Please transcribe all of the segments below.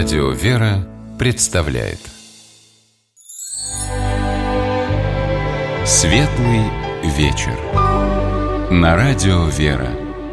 Радио «Вера» представляет Светлый вечер на Радио «Вера».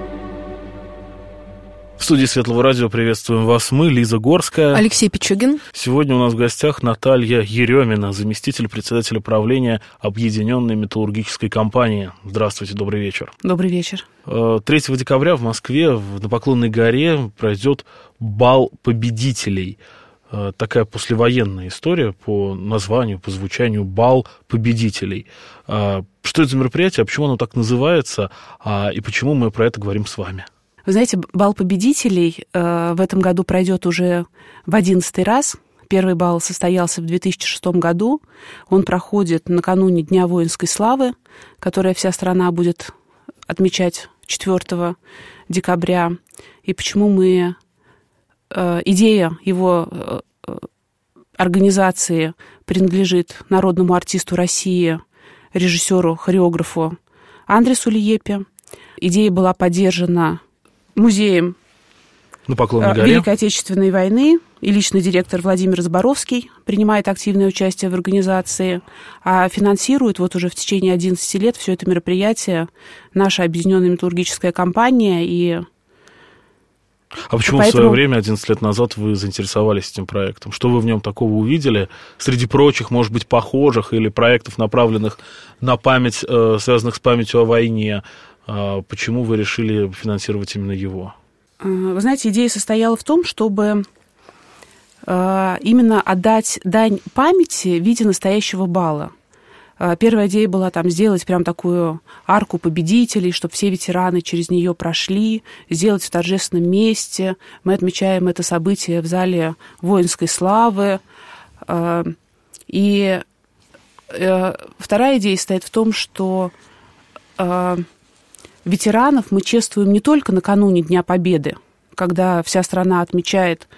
В студии Светлого радио приветствуем вас мы, Лиза Горская, Алексей Пичугин. Сегодня у нас в гостях Наталья Еремина, заместитель председателя правления Объединенной металлургической компании. Здравствуйте, добрый вечер. Добрый вечер. 3 декабря в Москве на Поклонной горе пройдет бал победителей. Такая послевоенная история по названию, по звучанию «Бал победителей». Что это за мероприятие, почему оно так называется, и почему мы про это говорим с вами? Вы знаете, бал победителей в этом году пройдет уже в 11-й раз. Первый бал состоялся в 2006 году. Он проходит накануне Дня воинской славы, которое вся страна будет отмечать 4 декабря. И почему мы... Идея его организации принадлежит народному артисту России, режиссеру, хореографу Андресу Лиепе. Идея была поддержана музеем Великой Отечественной войны, и личный директор Владимир Заборовский принимает активное участие в организации, а финансирует вот уже в течение 11 лет все это мероприятие наша Объединенная металлургическая компания. И почему в свое время, 11 лет назад, вы заинтересовались этим проектом? Что вы в нем такого увидели? Среди прочих, может быть, похожих или проектов, направленных на память, связанных с памятью о войне? Почему вы решили финансировать именно его? Вы знаете, идея состояла в том, чтобы именно отдать дань памяти в виде настоящего бала. Первая идея была сделать прям такую арку победителей, чтобы все ветераны через нее прошли, сделать в торжественном месте. Мы отмечаем это событие в зале воинской славы. И вторая идея состоит в том, что ветеранов мы чествуем не только накануне Дня Победы, когда вся страна отмечает,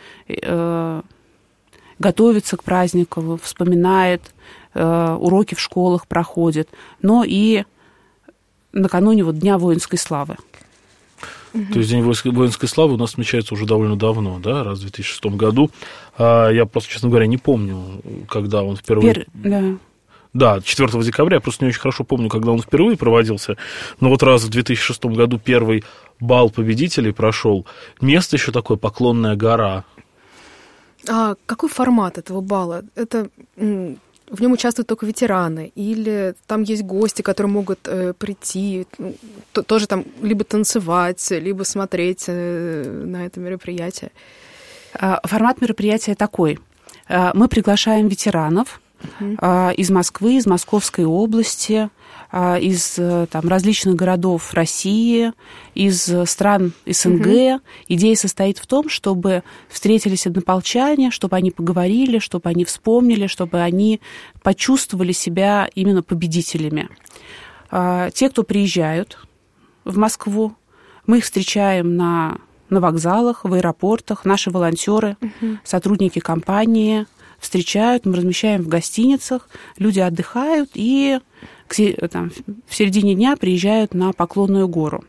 готовится к празднику, вспоминает, уроки в школах проходят, но и накануне Дня воинской славы. То есть День воинской славы у нас отмечается уже довольно давно, да, раз в 2006 году. Я просто, честно говоря, не помню, когда он впервые... Да, 4 декабря, я просто не очень хорошо помню, когда он впервые проводился, но вот раз в 2006 году первый бал победителей прошел. Место еще такое, Поклонная гора. А какой формат этого бала? Это в нем участвуют только ветераны, или там есть гости, которые могут прийти, тоже там либо танцевать, либо смотреть на это мероприятие? Формат мероприятия такой. Мы приглашаем ветеранов из Москвы, из Московской области, из различных городов России, из стран СНГ. Идея состоит в том, чтобы встретились однополчане, чтобы они поговорили, чтобы они вспомнили, чтобы они почувствовали себя именно победителями. Те, кто приезжают в Москву, мы их встречаем на вокзалах, в аэропортах, наши волонтеры, сотрудники компании встречают, мы размещаем в гостиницах, люди отдыхают и в середине дня приезжают на Поклонную гору.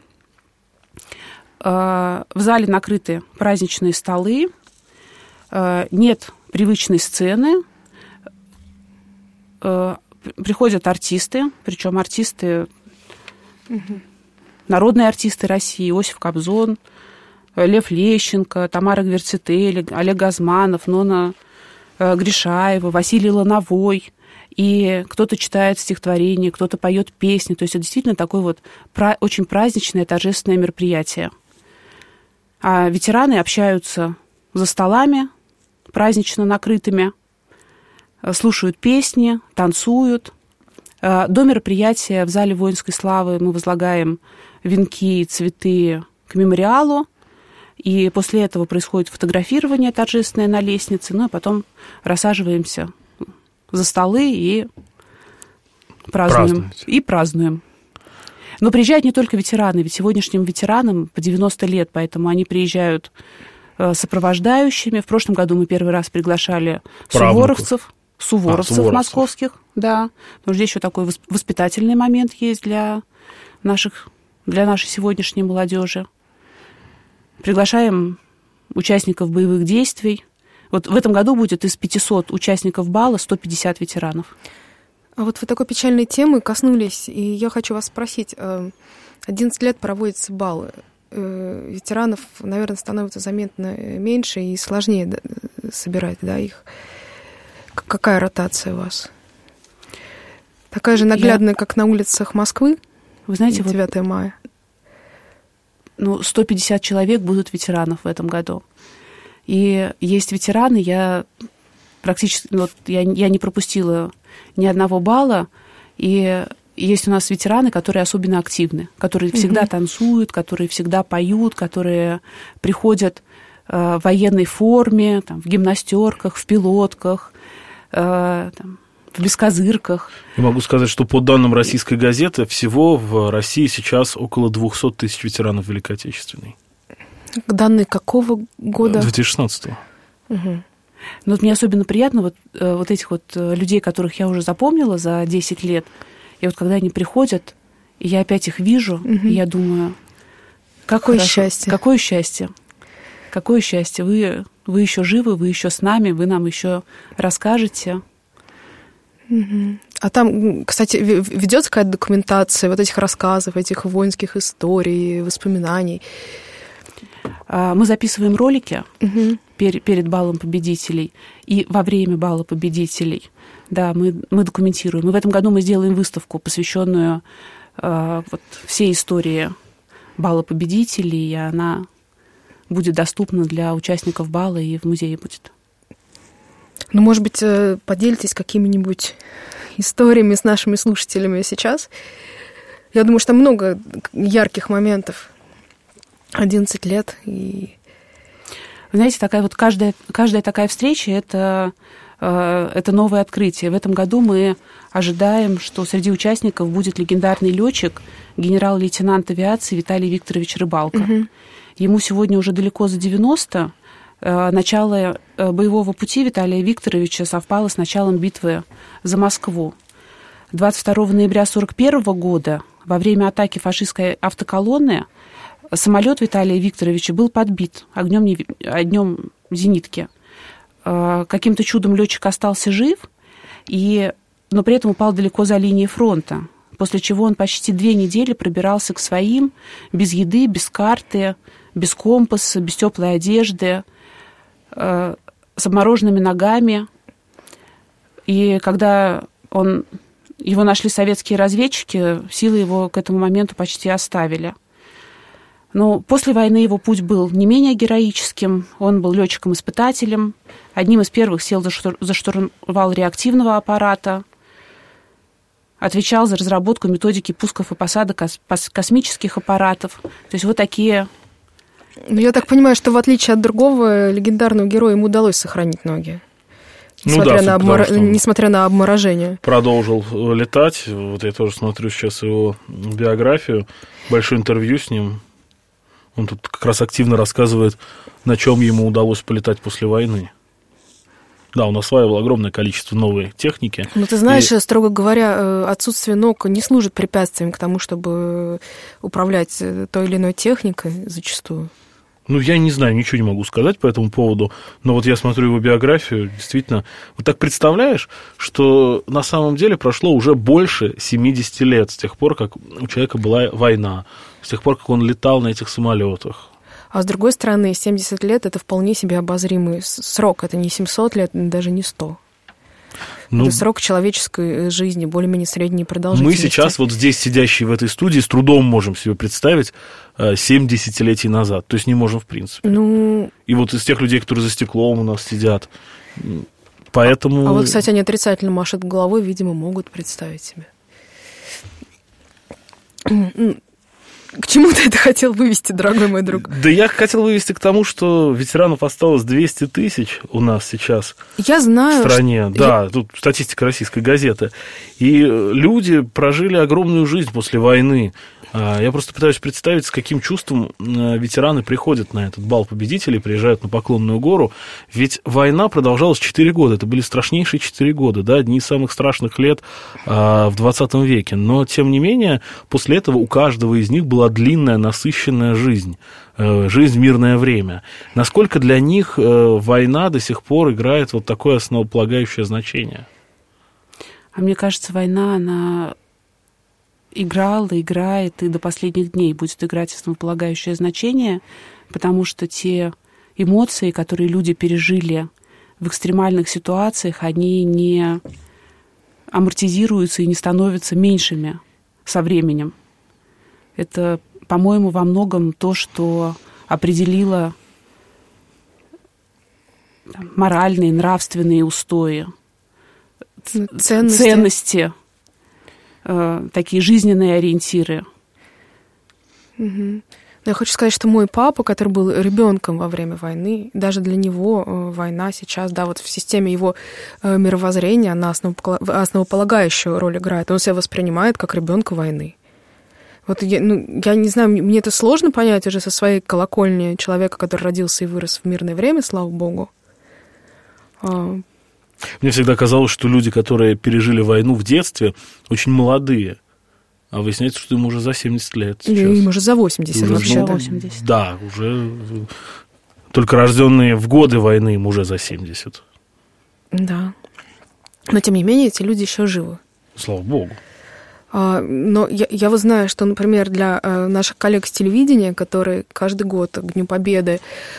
В зале накрыты праздничные столы, нет привычной сцены, приходят артисты, причем артисты, народные артисты России, Иосиф Кобзон, Лев Лещенко, Тамара Гвердцители, Олег Газманов, Нона Гришаева, Василий Лановой, и кто-то читает стихотворение, кто-то поет песни. То есть это действительно такое очень праздничное, торжественное мероприятие. А ветераны общаются за столами, празднично накрытыми, слушают песни, танцуют. До мероприятия в зале воинской славы мы возлагаем венки и цветы к мемориалу. И после этого происходит фотографирование торжественное на лестнице, а потом рассаживаемся за столы и празднуем. Но приезжают не только ветераны, ведь сегодняшним ветеранам по 90 лет, поэтому они приезжают сопровождающими. В прошлом году мы первый раз приглашали суворовцев московских, да. Потому что здесь еще такой воспитательный момент есть для нашей сегодняшней молодежи. Приглашаем участников боевых действий, Вот в этом году будет из 500 участников бала 150 ветеранов. А вот вы такой печальной темы коснулись, и я хочу вас спросить. 11 лет проводятся балы. Ветеранов, наверное, становится заметно меньше и сложнее собирать, да, их. Какая ротация у вас? Такая же наглядная, как на улицах Москвы? Вы знаете, 9 мая. 150 человек будут ветеранов в этом году. И есть ветераны, я практически, я не пропустила ни одного бала, и есть у нас ветераны, которые особенно активны, которые всегда танцуют, которые всегда поют, которые приходят в военной форме, там, в гимнастерках, в пилотках, там, в бескозырках. Я могу сказать, что по данным российской газеты, всего в России сейчас около 200 тысяч ветеранов Великой Отечественной. Данные какого года? 2016-го. Но вот мне особенно приятно вот этих вот людей, которых я уже запомнила за 10 лет, и вот когда они приходят, и я опять их вижу, и я думаю, какое счастье. Какое счастье. Какое счастье. Вы еще живы, вы еще с нами, вы нам еще расскажете. А там, кстати, ведется какая-то документация вот этих рассказов, этих воинских историй, воспоминаний? Мы записываем ролики перед балом победителей и во время бала победителей. Да, мы документируем. И в этом году мы сделаем выставку, посвященную всей истории бала победителей, и она будет доступна для участников бала и в музее будет. Ну, может быть, поделитесь какими-нибудь историями с нашими слушателями сейчас. Я думаю, что там много ярких моментов. 11 лет. И... Вы знаете, каждая такая встреча — это новое открытие. В этом году мы ожидаем, что среди участников будет легендарный летчик, генерал-лейтенант авиации Виталий Викторович Рыбалко. Ему сегодня уже далеко за 90. Начало боевого пути Виталия Викторовича совпало с началом битвы за Москву. 22 ноября 1941 года во время атаки фашистской автоколонны самолет Виталия Викторовича был подбит огнем зенитки. Каким-то чудом летчик остался жив, но при этом упал далеко за линией фронта, после чего он почти 2 недели пробирался к своим без еды, без карты, без компаса, без теплой одежды, с обмороженными ногами. И когда его нашли советские разведчики, силы его к этому моменту почти оставили. Но после войны его путь был не менее героическим. Он был летчиком-испытателем, одним из первых сел за штурвал реактивного аппарата, отвечал за разработку методики пусков и посадок космических аппаратов. То есть вот такие... Ну, я так понимаю, что в отличие от другого легендарного героя ему удалось сохранить ноги. Несмотря на обморожение. Продолжил летать. Вот я тоже смотрю сейчас его биографию. Большое интервью с ним. Он тут как раз активно рассказывает, на чем ему удалось полетать после войны. Да, он осваивал огромное количество новой техники. Ну, ты знаешь, строго говоря, отсутствие ног не служит препятствием к тому, чтобы управлять той или иной техникой зачастую. Ну, я не знаю, ничего не могу сказать по этому поводу, но вот я смотрю его биографию, действительно, вот так представляешь, что на самом деле прошло уже больше 70 лет с тех пор, как у человека была война, с тех пор, как он летал на этих самолетах. А с другой стороны, 70 лет – это вполне себе обозримый срок, это не 700 лет, даже не 100. Это срок человеческой жизни, более-менее средней продолжительности. Мы сейчас вот здесь, сидящие в этой студии, с трудом можем себе представить 7 десятилетий назад. То есть не можем в принципе. И вот из тех людей, которые за стеклом у нас сидят. Поэтому... А вот, кстати, они отрицательно машут головой, видимо, могут представить себе. К чему ты это хотел вывести, дорогой мой друг? Да я хотел вывести к тому, что ветеранов осталось 200 тысяч у нас сейчас в стране. Да, тут статистика российской газеты. И люди прожили огромную жизнь после войны. Я просто пытаюсь представить, с каким чувством ветераны приходят на этот бал победителей, приезжают на Поклонную гору. Ведь война продолжалась 4 года. Это были страшнейшие 4 года, да, одни из самых страшных лет в 20 веке. Но, тем не менее, после этого у каждого из них была длинная, насыщенная жизнь в мирное время. Насколько для них война до сих пор играет вот такое основополагающее значение? А мне кажется, война, она играла, играет и до последних дней будет играть основополагающее значение, потому что те эмоции, которые люди пережили в экстремальных ситуациях, они не амортизируются и не становятся меньшими со временем. Это, по-моему, во многом то, что определило моральные, нравственные устои, ценности, такие жизненные ориентиры. Угу. Я хочу сказать, что мой папа, который был ребенком во время войны, даже для него война сейчас, да, вот в системе его мировоззрения она основополагающую роль играет. Он себя воспринимает как ребенка войны. Вот я не знаю, мне это сложно понять уже со своей колокольни человека, который родился и вырос в мирное время, слава богу. Мне всегда казалось, что люди, которые пережили войну в детстве, очень молодые. А выясняется, что им уже за 70 лет сейчас. Им уже за 80 вообще. 80. Да, уже только рожденные в годы войны им уже за 70. Да. Но, тем не менее, эти люди еще живы. Слава богу. Но я вот знаю, что, например, для наших коллег с телевидения, которые каждый год к Дню Победы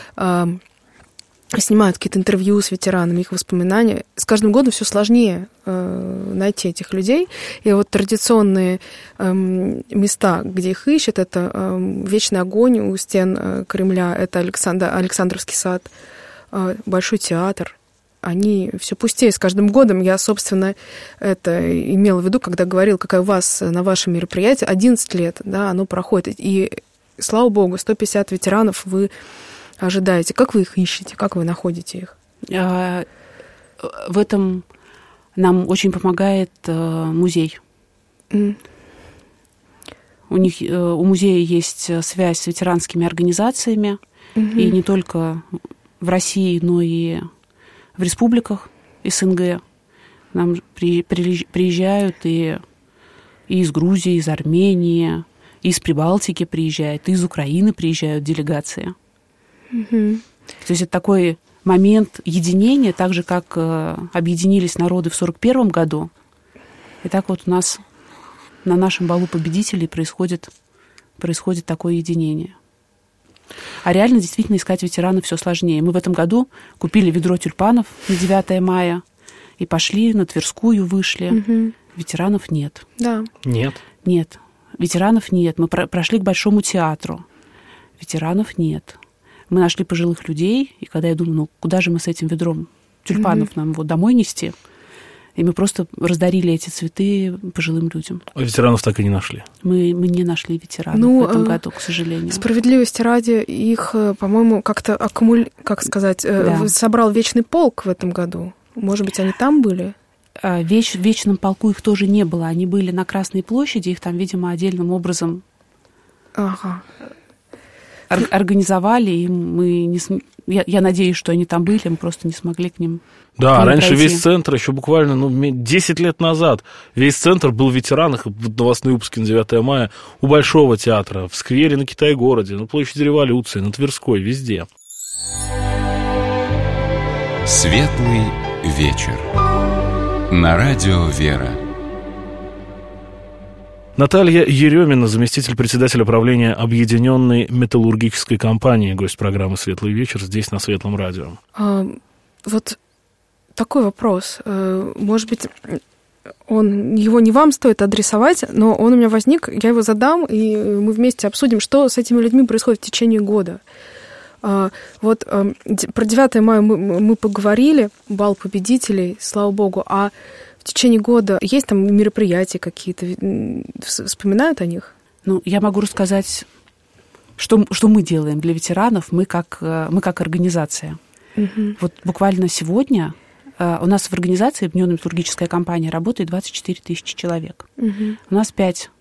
снимают какие-то интервью с ветеранами, их воспоминания, с каждым годом все сложнее найти этих людей. И вот традиционные места, где их ищут, это Вечный огонь у стен Кремля, это Александровский сад, Большой театр. Они все пустее с каждым годом. Я, собственно, это имела в виду, когда говорила, какая у вас на вашем мероприятии 11 лет, да, оно проходит. И, слава богу, 150 ветеранов вы ожидаете. Как вы их ищете? Как вы находите их? В этом нам очень помогает музей. У музея есть связь с ветеранскими организациями, и не только в России, но и в республиках СНГ. К нам приезжают и из Грузии, из Армении, и из Прибалтики приезжают, и из Украины приезжают делегации. То есть это такой момент единения, так же, как объединились народы в 1941 году. И так вот у нас на нашем балу победителей происходит такое единение. А реально действительно искать ветеранов все сложнее. Мы в этом году купили ведро тюльпанов на 9 мая и пошли на Тверскую, вышли. Ветеранов нет. Да. Нет? Нет. Ветеранов нет. Мы прошли к Большому театру. Ветеранов нет. Мы нашли пожилых людей, и когда я думаю, куда же мы с этим ведром тюльпанов нам его домой нести? И мы просто раздарили эти цветы пожилым людям. А ветеранов так и не нашли? Мы не нашли ветеранов в этом году, к сожалению. Справедливости ради, их, по-моему, как-то собрал Вечный полк в этом году. Может быть, они там были? В Вечном полку их тоже не было. Они были на Красной площади, их там, видимо, отдельным образом организовали, и я надеюсь, что они там были, мы просто не смогли к ним раньше пройти. Весь центр, еще буквально 10 лет назад, весь центр был в ветеранах, в новостные выпуски на 9 мая, у Большого театра, в сквере на Китай-городе, на площади Революции, на Тверской, везде. Светлый вечер. На радио «Вера». Наталья Еремина, заместитель председателя правления Объединенной металлургической компании, гость программы «Светлый вечер» здесь, на Светлом радио. Вот такой вопрос. Может быть, его не вам стоит адресовать, но он у меня возник, я его задам, и мы вместе обсудим, что с этими людьми происходит в течение года. Вот про 9 мая мы поговорили, бал победителей, слава богу, а в течение года есть там мероприятия какие-то? Вспоминают о них? Я могу рассказать, что мы делаем для ветеранов, мы как организация. Вот буквально сегодня у нас в организации Объединенная металлургическая компания работает 24 тысячи человек. У нас 5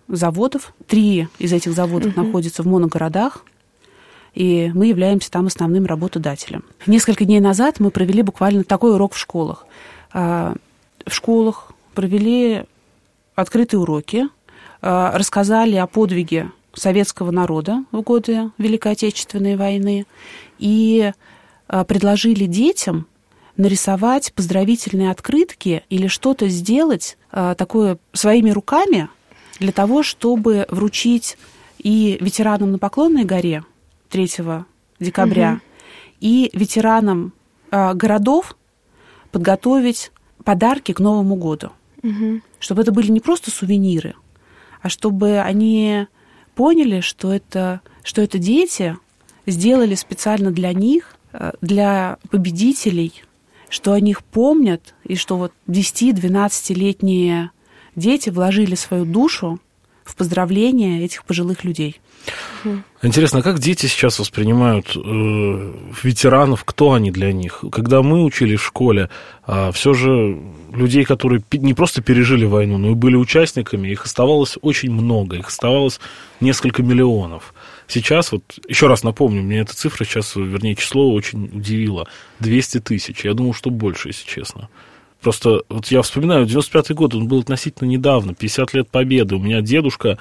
заводов. 3 из этих заводов находятся в моногородах, и мы являемся там основным работодателем. Несколько дней назад мы провели буквально такой урок в школах. В школах провели открытые уроки, рассказали о подвиге советского народа в годы Великой Отечественной войны и предложили детям нарисовать поздравительные открытки или что-то сделать такое своими руками для того, чтобы вручить и ветеранам на Поклонной горе 3 декабря, и ветеранам городов подготовить подарки к Новому году. Чтобы это были не просто сувениры, а чтобы они поняли, что это дети сделали специально для них, для победителей, что о них помнят, и что вот 10-12-летние дети вложили свою душу в поздравление этих пожилых людей. Интересно, а как дети сейчас воспринимают ветеранов, кто они для них? Когда мы учились в школе, все же людей, которые не просто пережили войну, но и были участниками, их оставалось очень много, их оставалось несколько миллионов. Сейчас, вот еще раз напомню, мне эта цифра сейчас, вернее, число очень удивило. 200 тысяч. Я думал, что больше, если честно. Просто вот я вспоминаю, 95-й год, он был относительно недавно, 50 лет Победы. У меня дедушка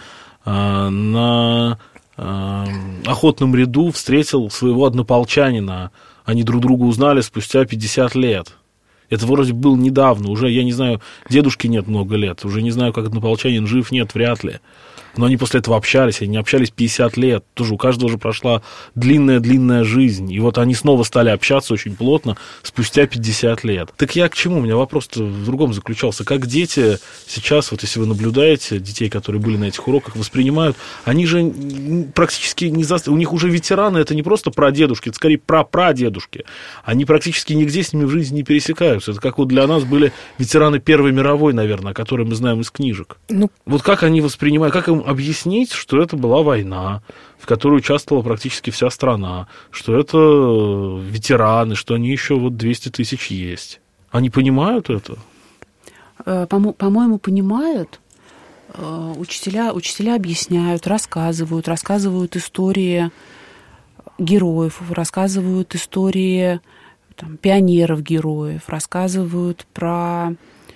на охотном ряду встретил своего однополчанина. Они друг друга узнали спустя 50 лет. Это вроде было недавно, уже, я не знаю, дедушке нет много лет, уже не знаю, как однополчанин жив, нет, вряд ли. Но они после этого общались, они общались 50 лет. Тоже у каждого же прошла длинная-длинная жизнь. И вот они снова стали общаться очень плотно спустя 50 лет. Так я к чему? У меня вопрос-то в другом заключался. Как дети сейчас, вот если вы наблюдаете детей, которые были на этих уроках, воспринимают, они же практически не у них уже ветераны, это не просто прадедушки, это скорее прапрадедушки. Они практически нигде с ними в жизни не пересекаются. Это как вот для нас были ветераны Первой мировой, наверное, которые мы знаем из книжек. Вот как они воспринимают, как им объяснить, что это была война, в которой участвовала практически вся страна, что это ветераны, что они еще вот 200 тысяч есть. Они понимают это? По-моему, понимают. Учителя объясняют, рассказывают истории героев, рассказывают истории пионеров-героев, рассказывают про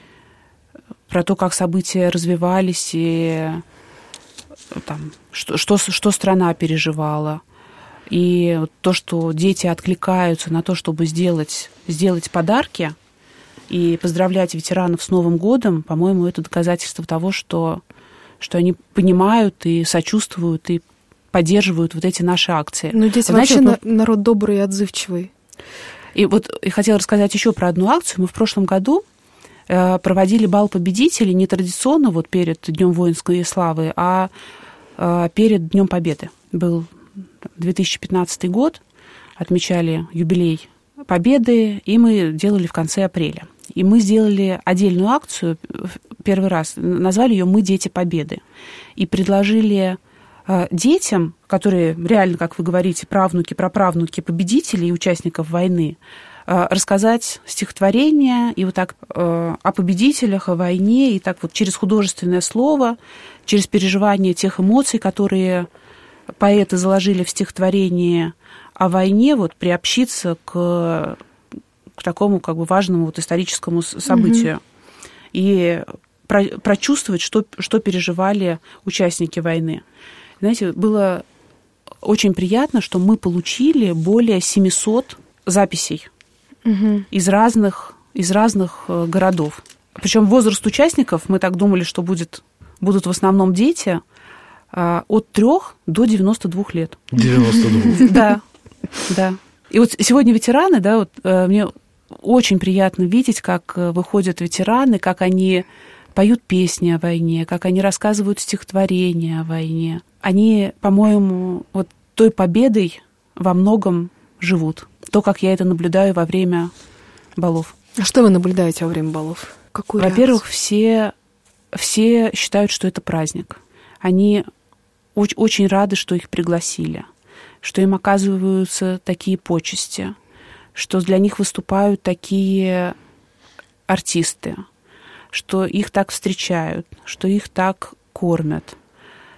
то, как события развивались и что страна переживала. И то, что дети откликаются на то, чтобы сделать подарки и поздравлять ветеранов с Новым годом, по-моему, это доказательство того, что они понимают и сочувствуют, и поддерживают вот эти наши акции. Но дети вообще народ добрый и отзывчивый. И вот я хотела рассказать еще про одну акцию. Мы в прошлом году проводили бал победителей не традиционно вот перед Днем воинской славы, а перед Днем Победы. Был 2015 год, отмечали юбилей Победы, и мы делали в конце апреля. И мы сделали отдельную акцию, первый раз, назвали ее «Мы дети Победы». И предложили детям, которые реально, как вы говорите, правнуки, праправнуки победителей и участников войны, рассказать стихотворение и вот так о победителях, о войне, и так вот через художественное слово, через переживание тех эмоций, которые поэты заложили в стихотворении о войне, вот приобщиться к такому как бы важному вот историческому событию и прочувствовать, что переживали участники войны. Знаете, было очень приятно, что мы получили более 700 записей из разных городов. Причем возраст участников, мы так думали, что будут в основном дети от 3 до 92 лет. 92? Да. И вот сегодня ветераны, да, вот мне очень приятно видеть, как выходят ветераны, как они поют песни о войне, как они рассказывают стихотворения о войне. Они, по-моему, вот той победой во многом живут. То, как я это наблюдаю во время балов. А что вы наблюдаете во время балов? Какую Во-первых, все считают, что это праздник. Они очень рады, что их пригласили, что им оказываются такие почести, что для них выступают такие артисты, что их так встречают, что их так кормят,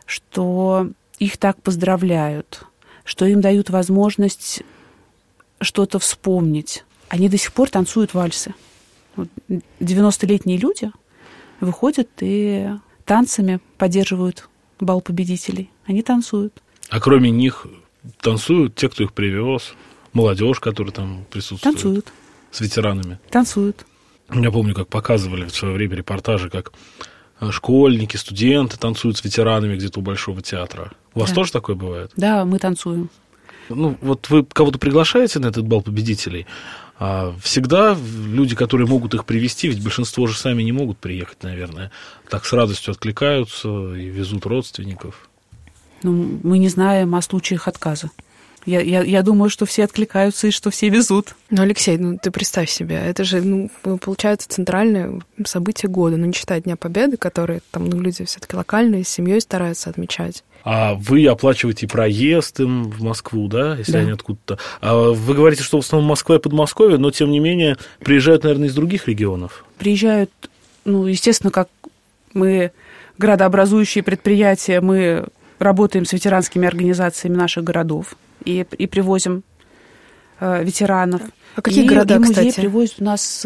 что их так поздравляют, что им дают возможность что-то вспомнить. Они до сих пор танцуют вальсы. 90-летние люди выходят и танцами поддерживают бал победителей. Они танцуют. А кроме них танцуют те, кто их привез, молодежь, которая там присутствует. Танцуют. С ветеранами. Танцуют. Я помню, как показывали в свое время репортажи, как школьники, студенты танцуют с ветеранами где-то у Большого театра. У вас тоже такое бывает? Да, мы танцуем. Ну, вот вы кого-то приглашаете на этот бал победителей, а всегда люди, которые могут их привезти, ведь большинство же сами не могут приехать, наверное, так с радостью откликаются и везут родственников. Ну, мы не знаем о случаях отказа. Я думаю, что все откликаются и что все везут. Ну, Алексей, ты представь себе, это же, получается, центральное событие года, не считая Дня Победы, которые там люди все-таки локальные, с семьей стараются отмечать. А вы оплачиваете проезд им в Москву, да, если они откуда-то... А вы говорите, что в основном Москва и Подмосковье, но, тем не менее, приезжают, наверное, из других регионов? Приезжают, естественно, как мы градообразующие предприятия, мы работаем с ветеранскими организациями наших городов и привозим ветеранов. А какие города, кстати? И музей привозит у нас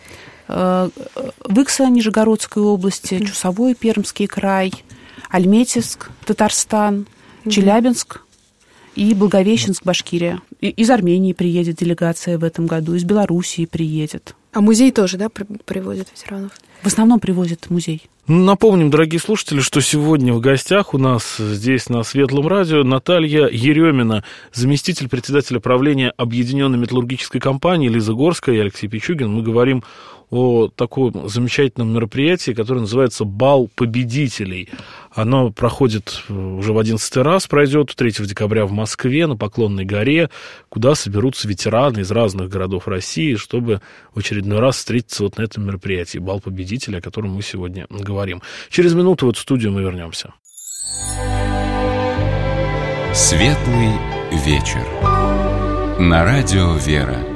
Выкса, Нижегородской области, Чусовой, Пермский край, Альметьевск, Татарстан, Челябинск и Благовещенск, Башкирия. Из Армении приедет делегация в этом году, из Белоруссии приедет. А музей тоже, да, привозит ветеранов? В основном привозит музей. Напомним, дорогие слушатели, что сегодня в гостях у нас здесь на Светлом радио Наталья Еремина, заместитель председателя правления Объединенной металлургической компании, Лиза Горская и Алексей Пичугин. Мы говорим о таком замечательном мероприятии, которое называется «Бал победителей». Оно проходит уже в 11-й раз, пройдет 3 декабря в Москве на Поклонной горе, куда соберутся ветераны из разных городов России, чтобы в очередной раз встретиться вот на этом мероприятии «Бал победителей», о котором мы сегодня говорим. Через минуту в эту студию мы вернемся. Светлый вечер. На радио «Вера».